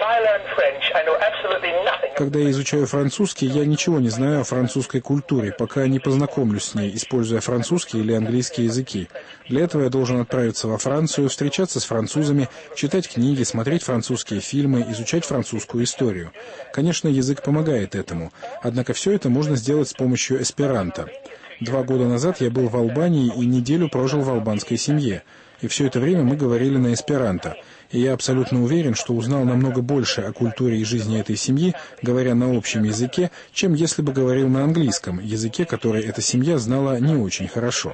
Когда я изучаю французский, я ничего не знаю о французской культуре, пока не познакомлюсь с ней, используя французский или английский языки. Для этого я должен отправиться во Францию, встречаться с французами, читать книги, смотреть французские фильмы, изучать французскую историю. Конечно, язык помогает этому, однако все это можно сделать с помощью эсперанто. 2 года назад я был в Албании и неделю прожил в албанской семье. И все это время мы говорили на эсперанто. И я абсолютно уверен, что узнал намного больше о культуре и жизни этой семьи, говоря на общем языке, чем если бы говорил на английском, языке, который эта семья знала не очень хорошо.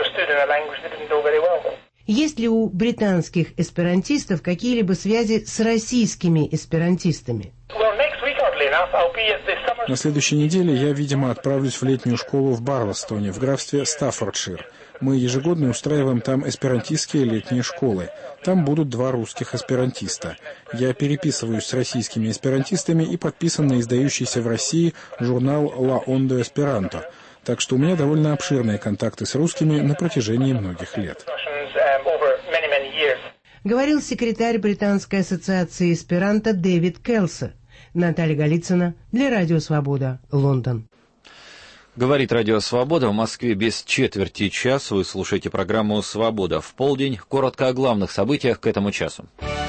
Есть ли у британских эсперантистов какие-либо связи с российскими эсперантистами? На следующей неделе я, видимо, отправлюсь в летнюю школу в Барлостоне, в графстве Стаффордшир. Мы ежегодно устраиваем там эсперантистские летние школы. Там будут 2 русских эсперантиста. Я переписываюсь с российскими эсперантистами и подписан на издающийся в России журнал «Ла Ондо Эсперанто». Так что у меня довольно обширные контакты с русскими на протяжении многих лет. Говорил секретарь Британской ассоциации эсперанто Дэвид Келса. Наталья Голицына для Радио Свобода, Лондон. Говорит Радио Свобода. В Москве без четверти час. Вы слушаете программу «Свобода в полдень». Коротко о главных событиях к этому часу.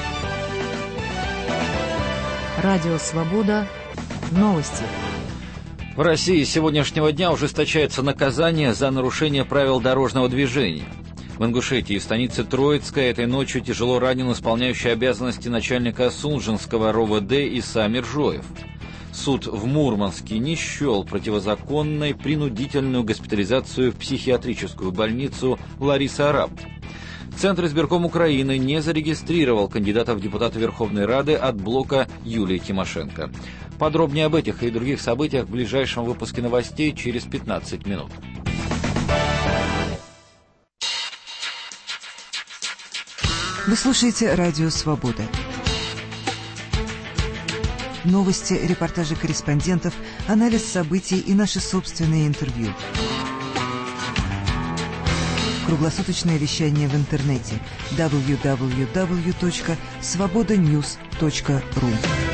Радио Свобода. Новости. В России с сегодняшнего дня ужесточается наказание за нарушение правил дорожного движения. В Ингушетии и в станице Троицкая этой ночью тяжело ранен исполняющий обязанности начальника Сунжинского РОВД Иса Миржоев. Суд в Мурманске не счел противозаконной принудительную госпитализацию в психиатрическую больницу Ларисы Араб. Центр избирком Украины не зарегистрировал кандидата в депутаты Верховной Рады от блока Юлии Тимошенко. Подробнее об этих и других событиях в ближайшем выпуске новостей через 15 минут. Вы слушаете Радио Свобода. Новости, репортажи корреспондентов, анализ событий и наши собственные интервью. Круглосуточное вещание в интернете www.svobodanews.ru.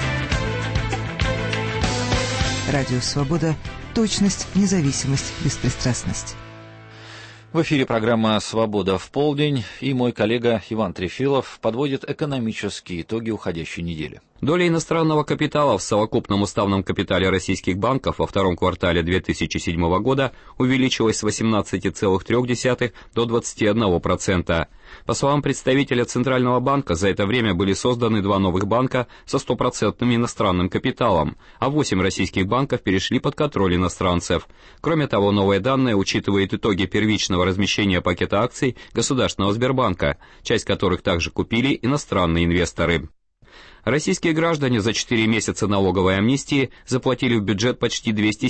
Радио Свобода. Точность, независимость, беспристрастность. В эфире программа «Свобода в полдень», и мой коллега Иван Трефилов подводит экономические итоги уходящей недели. Доля иностранного капитала в совокупном уставном капитале российских банков во втором квартале 2007 года увеличилась с 18,3% до 21%. По словам представителя Центрального банка, за это время были созданы 2 новых банка со 100% иностранным капиталом, а 8 российских банков перешли под контроль иностранцев. Кроме того, новые данные учитывают итоги первичного размещения пакета акций Государственного Сбербанка, часть которых также купили иностранные инвесторы. Российские граждане за 4 месяца налоговой амнистии заплатили в бюджет почти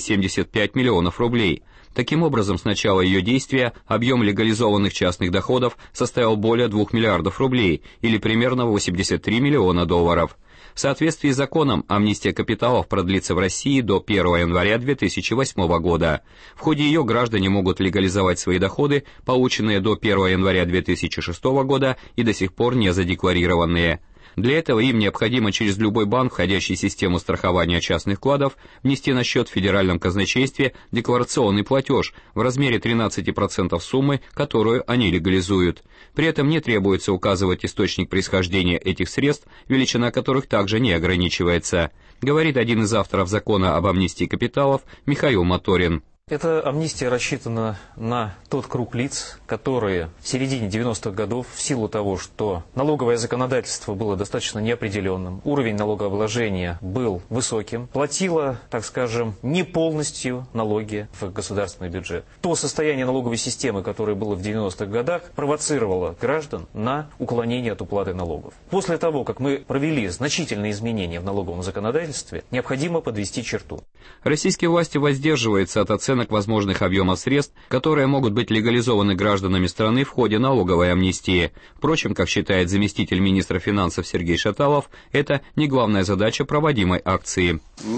275 миллионов рублей. Таким образом, с начала ее действия объем легализованных частных доходов составил более 2 миллиардов рублей, или примерно 83 миллиона долларов. В соответствии с законом, амнистия капиталов продлится в России до 1 января 2008 года. В ходе ее граждане могут легализовать свои доходы, полученные до 1 января 2006 года и до сих пор не задекларированные. Для этого им необходимо через любой банк, входящий в систему страхования частных вкладов, внести на счет в федеральном казначействе декларационный платеж в размере 13% суммы, которую они легализуют. При этом не требуется указывать источник происхождения этих средств, величина которых также не ограничивается, говорит один из авторов закона об амнистии капиталов Михаил Моторин. Эта амнистия рассчитана на тот круг лиц, которые в середине 90-х годов, в силу того, что налоговое законодательство было достаточно неопределенным, уровень налогообложения был высоким, платило, так скажем, не полностью налоги в государственный бюджет. То состояние налоговой системы, которое было в 90-х годах, провоцировало граждан на уклонение от уплаты налогов. После того, как мы провели значительные изменения в налоговом законодательстве, необходимо подвести черту. Российские власти воздерживаются от оценок возможных объемов средств, которые могут быть легализованы гражданами страны в ходе налоговой амнистии. Впрочем, как считает заместитель министра финансов Сергей Шаталов, это не главная задача проводимой акции.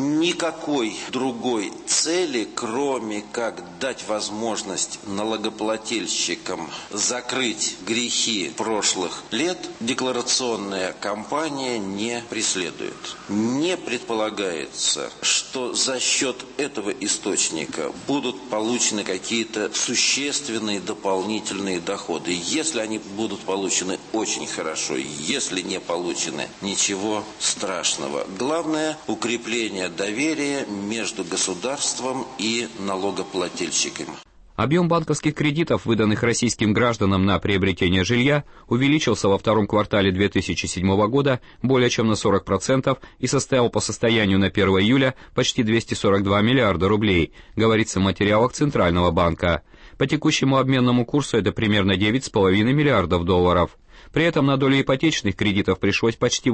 Никакой другой цели, кроме как дать возможность налогоплательщикам закрыть грехи прошлых лет, декларационная кампания не преследует. Не предполагается, что за счет этого источника будут получены какие-то существенные дополнительные доходы. Если они будут получены, очень хорошо. Если не получены, ничего страшного. Главное – укрепление доверия между государством и налогоплательщиками. Объем банковских кредитов, выданных российским гражданам на приобретение жилья, увеличился во втором квартале 2007 года более чем на 40% и составил по состоянию на 1 июля почти 242 миллиарда рублей, говорится в материалах Центрального банка. По текущему обменному курсу это примерно 9,5 миллиардов долларов. При этом на долю ипотечных кредитов пришлось почти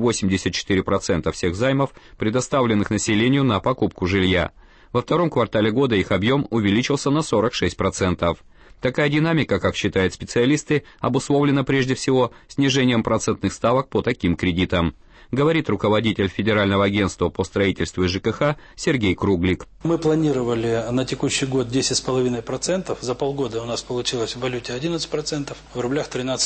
84% всех займов, предоставленных населению на покупку жилья. Во втором квартале года их объем увеличился на 46%. Такая динамика, как считают специалисты, обусловлена прежде всего снижением процентных ставок по таким кредитам, говорит руководитель Федерального агентства по строительству и ЖКХ Сергей Круглик. Мы планировали на текущий год 10,5%. За полгода у нас получилось в валюте 11%, в рублях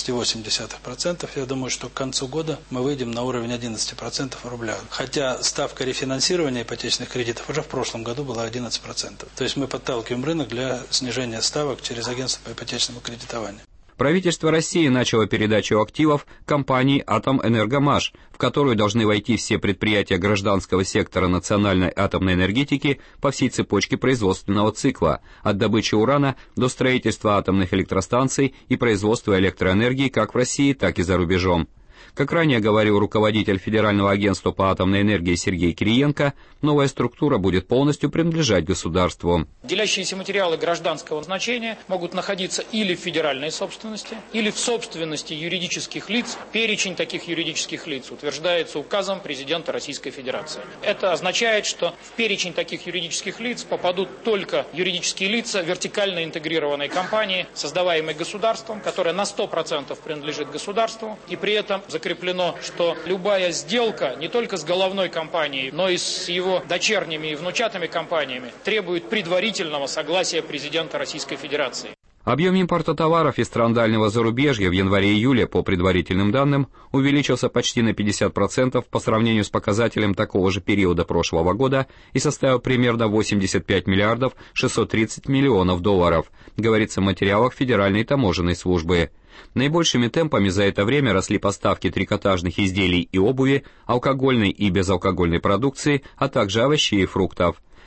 13,8%. Я думаю, что к концу года мы выйдем на уровень 11% в рублях. Хотя ставка рефинансирования ипотечных кредитов уже в прошлом году была 11%. То есть мы подталкиваем рынок для снижения ставок через агентство по ипотечному кредитованию. Правительство России начало передачу активов компании «Атомэнергомаш», в которую должны войти все предприятия гражданского сектора национальной атомной энергетики по всей цепочке производственного цикла, от добычи урана до строительства атомных электростанций и производства электроэнергии как в России, так и за рубежом. Как ранее говорил руководитель Федерального агентства по атомной энергии Сергей Кириенко, новая структура будет полностью принадлежать государству. Делящиеся материалы гражданского значения могут находиться или в федеральной собственности, или в собственности юридических лиц. Перечень таких юридических лиц утверждается указом президента Российской Федерации. Это означает, что в перечень таких юридических лиц попадут только юридические лица вертикально интегрированной компании, создаваемой государством, которая на 100% принадлежит государству, и при этом закреплено, что любая сделка не только с головной компанией, но и с его дочерними и внучатыми компаниями требует предварительного согласия президента Российской Федерации. Объем импорта товаров из стран дальнего зарубежья в январе-июле, по предварительным данным, увеличился почти на 50% по сравнению с показателем такого же периода прошлого года и составил примерно 85 миллиардов 630 миллионов долларов, говорится в материалах Федеральной таможенной службы. Наибольшими темпами за это время росли поставки трикотажных изделий и обуви, алкогольной и безалкогольной продукции, а также овощей и фруктов.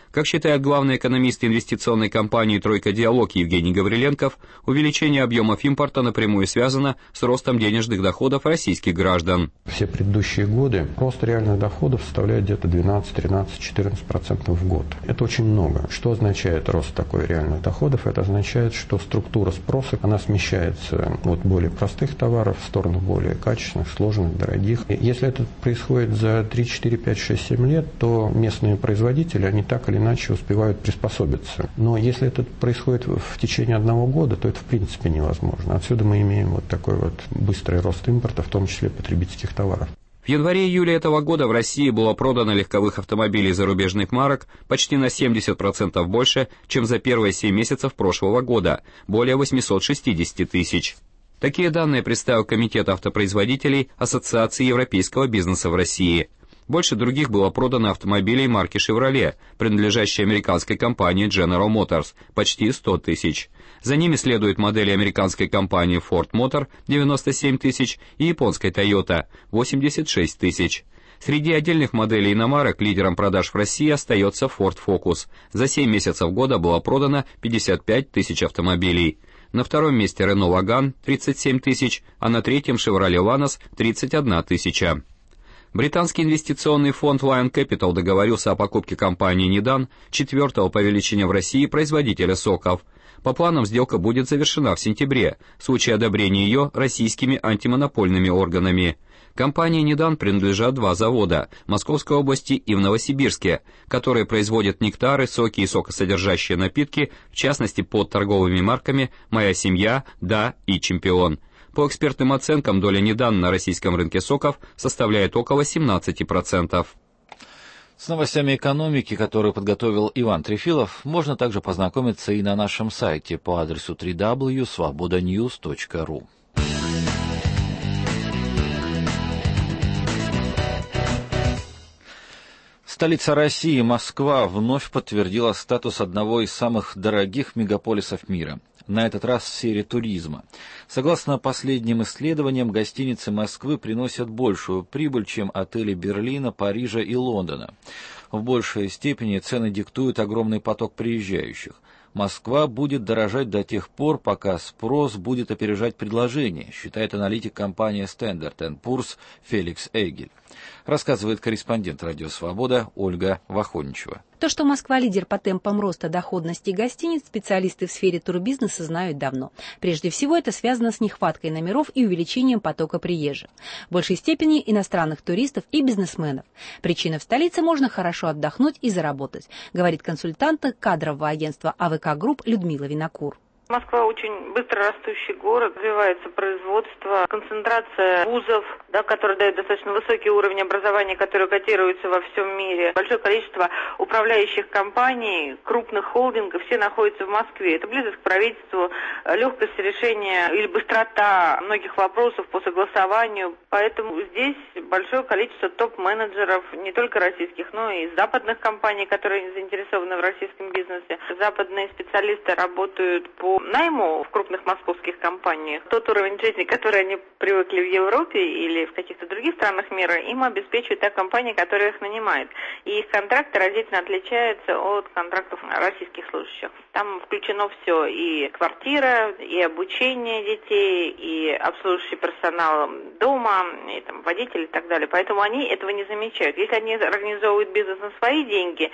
Как считает главный экономист инвестиционной компании «Тройка Диалог» Евгений Гавриленков, увеличение объемов импорта напрямую связано с ростом денежных доходов российских граждан. Все предыдущие годы рост реальных доходов составляет где-то 12, 13, 14% в год. Это очень много. Что означает рост такой реальных доходов? Это означает, что структура спроса, она смещается от более простых товаров в сторону более качественных, сложных, дорогих. И если это происходит за 3, 4, 5, 6, 7 лет, то местные производители, они так или иначе успевают приспособиться. Но если это происходит в течение 1 года, то это в принципе невозможно. Отсюда мы имеем вот такой вот быстрый рост импорта, в том числе потребительских товаров. В январе-июле этого года в России было продано легковых автомобилей зарубежных марок почти на 70% больше, чем за первые 7 месяцев прошлого года, более 860 тысяч. Такие данные представил Комитет автопроизводителей Ассоциации европейского бизнеса в России. Больше других было продано автомобилей марки Chevrolet, принадлежащей американской компании General Motors, почти 100 тысяч. За ними следуют модели американской компании Ford Motor, 97 тысяч, и японской Toyota, 86 тысяч. Среди отдельных моделей иномарок лидером продаж в России остается Ford Focus. За 7 месяцев года было продано 55 тысяч автомобилей. На втором месте Renault Logan, 37 тысяч, а на третьем Chevrolet Lanos, 31 тысяча. Британский инвестиционный фонд Lion Capital договорился о покупке компании Nidan, 4-го по величине в России производителя соков. По планам сделка будет завершена в сентябре, в случае одобрения ее российскими антимонопольными органами. Компании Nidan принадлежат 2 завода в Московской области и в Новосибирске, которые производят нектары, соки и сокосодержащие напитки, в частности под торговыми марками «Моя семья», «Да» и «Чемпион». По экспертным оценкам, доля Nidan на российском рынке соков составляет около 17%. С новостями экономики, которые подготовил Иван Трефилов, можно также познакомиться и на нашем сайте по адресу www.svobodanews.ru. Столица России, Москва, вновь подтвердила статус одного из самых дорогих мегаполисов мира. На этот раз в сфере туризма. Согласно последним исследованиям, гостиницы Москвы приносят большую прибыль, чем отели Берлина, Парижа и Лондона. В большей степени цены диктует огромный поток приезжающих. Москва будет дорожать до тех пор, пока спрос будет опережать предложение, считает аналитик компании Standard & Poor's Феликс Эйгель. Рассказывает корреспондент «Радио Свобода» Ольга Вахоничева. То, что Москва лидер по темпам роста доходности гостиниц, специалисты в сфере турбизнеса знают давно. Прежде всего, это связано с нехваткой номеров и увеличением потока приезжих. В большей степени иностранных туристов и бизнесменов. Причина: в столице можно хорошо отдохнуть и заработать, говорит консультант кадрового агентства АВК Групп Людмила Винокур. Москва очень быстро растущий город, развивается производство, концентрация вузов, которые дают достаточно высокий уровень образования, который котируется во всем мире. Большое количество управляющих компаний, крупных холдингов, все находятся в Москве. Это близость к правительству, легкость решения или быстрота многих вопросов по согласованию. Поэтому здесь большое количество топ-менеджеров, не только российских, но и западных компаний, которые заинтересованы в российском бизнесе. Западные специалисты работают по найму в крупных московских компаниях. Тот уровень жизни, который они привыкли в Европе или в каких-то других странах мира, им обеспечивает та компания, которая их нанимает. И их контракты разительно отличаются от контрактов российских служащих. Там включено все: и квартира, и обучение детей, и обслуживающий персонал дома, и водители и так далее. Поэтому они этого не замечают. Если они организовывают бизнес на свои деньги,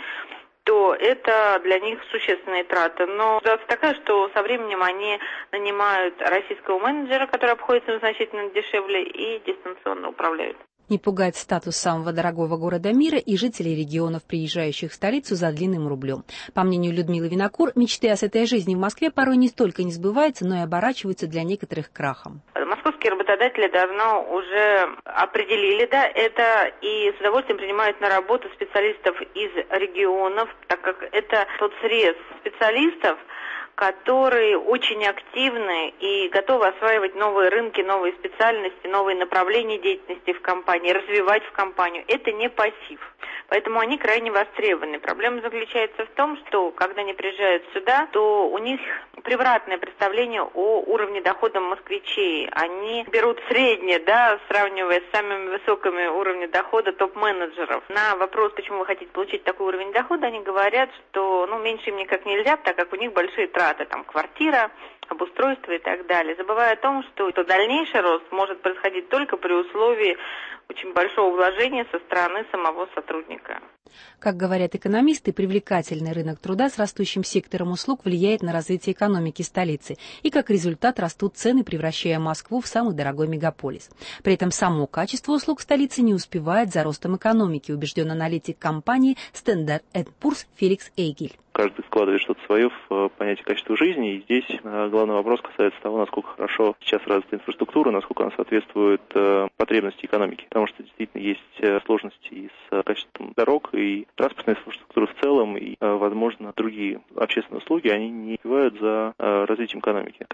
то это для них существенные траты. Но ситуация такая, что со временем они нанимают российского менеджера, который обходится им значительно дешевле, и дистанционно управляют. Не пугает статус самого дорогого города мира и жителей регионов, приезжающих в столицу за длинным рублем. По мнению Людмилы Винокур, мечты о сытой жизни в Москве порой не столько не сбываются, но и оборачиваются для некоторых крахом. Московские работодатели давно уже определили это и с удовольствием принимают на работу специалистов из регионов, так как это тот срез специалистов, которые очень активны и готовы осваивать новые рынки, новые специальности, новые направления деятельности в компании, развивать в компанию. Это не пассив. Поэтому они крайне востребованы. Проблема заключается в том, что когда они приезжают сюда, то у них превратное представление о уровне дохода москвичей. Они берут среднее, сравнивая с самыми высокими уровнями дохода топ-менеджеров. На вопрос, почему вы хотите получить такой уровень дохода, они говорят, что меньше им никак нельзя, так как у них большие траты, квартира, обустройство и так далее, забывая о том, что дальнейший рост может происходить только при условии очень большого вложения со стороны самого сотрудника. Как говорят экономисты, привлекательный рынок труда с растущим сектором услуг влияет на развитие экономики столицы, и как результат растут цены, превращая Москву в самый дорогой мегаполис. При этом само качество услуг столицы не успевает за ростом экономики, убежден аналитик компании Standard & Poor's Феликс Эйгель. Каждый вкладывает что-то свое в понятие качества жизни, и здесь главный вопрос касается того, насколько хорошо сейчас развита инфраструктура, насколько она соответствует потребности экономики. Потому что действительно есть сложности и с качеством дорог, и транспортной инфраструктуры в целом, и, возможно, другие общественные услуги, они не успевают за развитием экономики,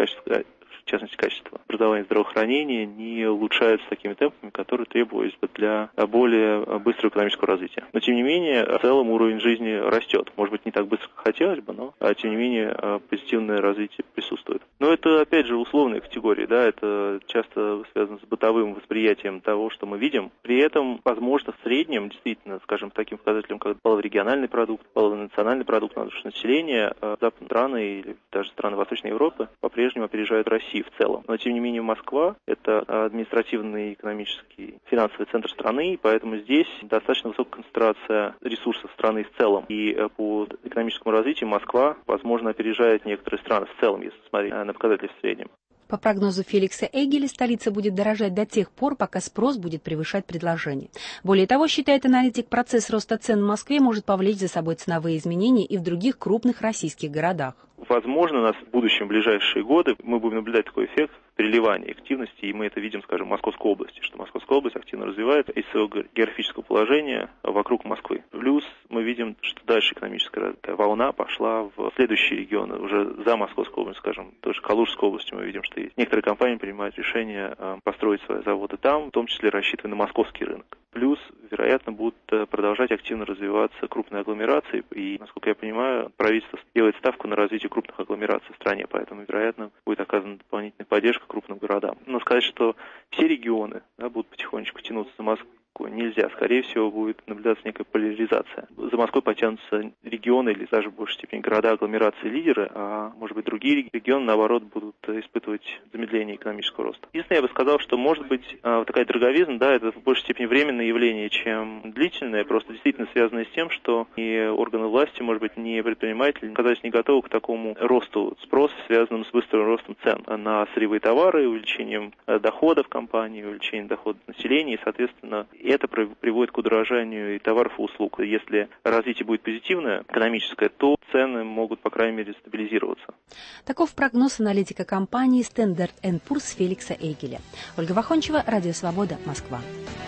в частности, качество образования и здравоохранения не улучшается такими темпами, которые требовались бы для более быстрого экономического развития. Но, тем не менее, в целом уровень жизни растет. Может быть, не так быстро, как хотелось бы, но, тем не менее, позитивное развитие присутствует. Но это, опять же, условные категории, это часто связано с бытовым восприятием того, что мы видим. При этом, возможно, в среднем, действительно, скажем, таким показателем, как валовый региональный продукт, валовый национальный продукт на душу населения, западные страны или даже страны Восточной Европы по-прежнему опережают Россию в целом. Но, тем не менее, Москва – это административный, экономический, финансовый центр страны, поэтому здесь достаточно высокая концентрация ресурсов страны в целом. И по экономическому развитию Москва, возможно, опережает некоторые страны в целом, если смотреть на показатели в среднем. По прогнозу Феликса Эйгеля, столица будет дорожать до тех пор, пока спрос будет превышать предложение. Более того, считает аналитик, процесс роста цен в Москве может повлечь за собой ценовые изменения и в других крупных российских городах. Возможно, у нас в будущем, в ближайшие годы, мы будем наблюдать такой эффект переливания активности, и мы это видим, скажем, в Московской области, что Московская область активно развивается из своего географического положения вокруг Москвы. Плюс мы видим, что дальше экономическая волна пошла в следующие регионы, уже за Московской областью, скажем, тоже Калужской областью мы видим, что есть некоторые компании принимают решение построить свои заводы там, в том числе рассчитывая на московский рынок. Плюс, вероятно, будут продолжать активно развиваться крупные агломерации, и, насколько я понимаю, правительство делает ставку на развитие крупных агломераций в стране, поэтому, вероятно, будет оказана дополнительная поддержка крупным городам. Но сказать, что все регионы будут потихонечку тянуться за Москву, нельзя. Скорее всего, будет наблюдаться некая поляризация. За Москвой потянутся регионы или даже в большей степени города, агломерации, лидеры, а может быть другие регионы, наоборот, будут испытывать замедление экономического роста. Единственное, я бы сказал, что может быть такая дороговизна, это в большей степени временное явление, чем длительное, просто действительно связанное с тем, что и органы власти, может быть, не предприниматели, оказались не готовы к такому росту спроса, связанному с быстрым ростом цен на сырьевые товары, увеличением доходов компании, увеличением доходов населения, и, соответственно, это приводит к удорожанию и товаров, и услуг. Если развитие будет позитивное, экономическое, то цены могут, по крайней мере, стабилизироваться. Таков прогноз аналитика компании Standard & Poor's Феликса Эйгеля. Ольга Вахончева, Радио Свобода, Москва.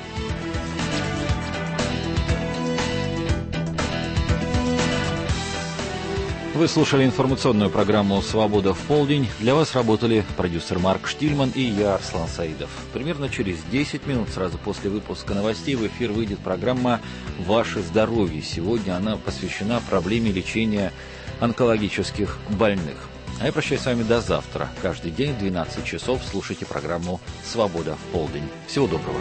Вы слушали информационную программу «Свобода в полдень». Для вас работали продюсер Марк Штильман и я, Арслан Саидов. Примерно через 10 минут, сразу после выпуска новостей, в эфир выйдет программа «Ваше здоровье». Сегодня она посвящена проблеме лечения онкологических больных. А я прощаюсь с вами до завтра. Каждый день в 12 часов слушайте программу «Свобода в полдень». Всего доброго.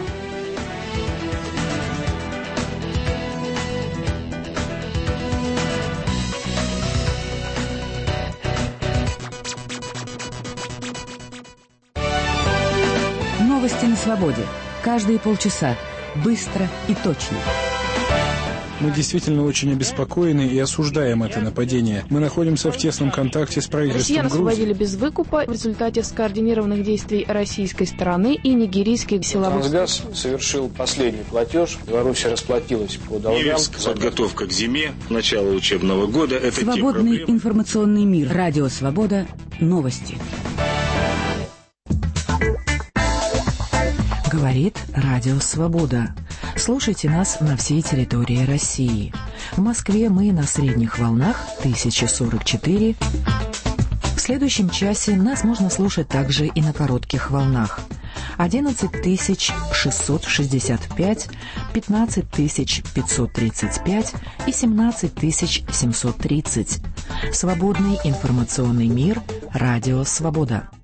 Новости на свободе. Каждые полчаса. Быстро и точно. Мы действительно очень обеспокоены и осуждаем это нападение. Мы находимся в тесном контакте с правительством Россиян Грузии. освободили без выкупа в результате скоординированных действий российской стороны и нигерийских силовых... Трансгаз совершил последний платеж. Беларусь расплатилась по долгам. Невельск, подготовка к зиме, начало учебного года. Это Свободный информационный мир. Радио Свобода. Новости. Говорит Радио Свобода. Слушайте нас на всей территории России. В Москве мы на средних волнах 1044 следующем часе нас можно слушать также и на коротких волнах. 11665, 15535 и 17730. Свободный информационный мир. Радио «Свобода».